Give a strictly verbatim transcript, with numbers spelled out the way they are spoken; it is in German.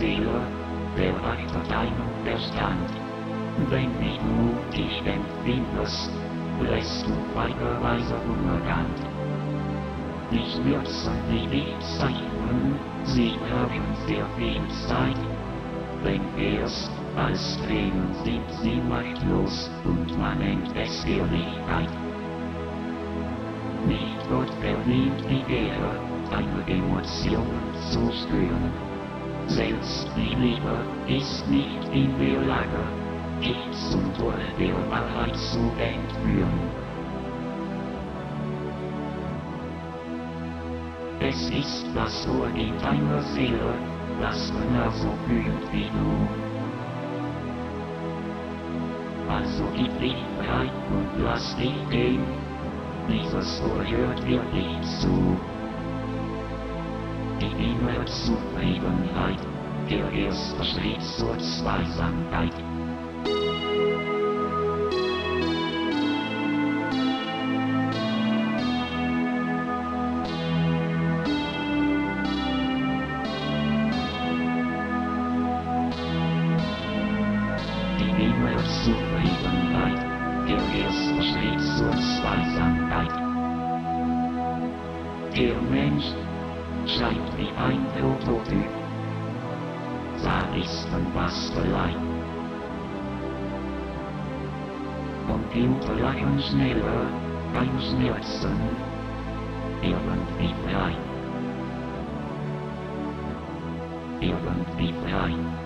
Seele, erweitert deinen Verstand. Wenn wie du dich empfindest, lässt du weigerweise Untergang. Nicht nützen die Wegzeichen, sie haben sehr viel Zeit. Wenn erst als Tränen sind sie machtlos und man nennt es Ehrlichkeit. Nicht Gott verdient die Ehre, deine Emotionen zu spüren. Selbst die Liebe ist nicht in der Lage, dich zum Tor der Wahrheit zu entführen. Es ist das Ohr in deiner Seele, das genauso fühlt wie du. Also gib dich frei und lass dich gehen. Dieses Ohr hört wirklich zu. Die innere Zufriedenheit, der erste Schritt zur Zweisamkeit. Die innere Zufriedenheit, der erste Schritt zur Zweisamkeit. Der Mensch schreibt wie ein Prototyp. Sadistenbastelei. Computer lachen schneller, beim Schmerzen, irgendwie frei. Irgendwie frei.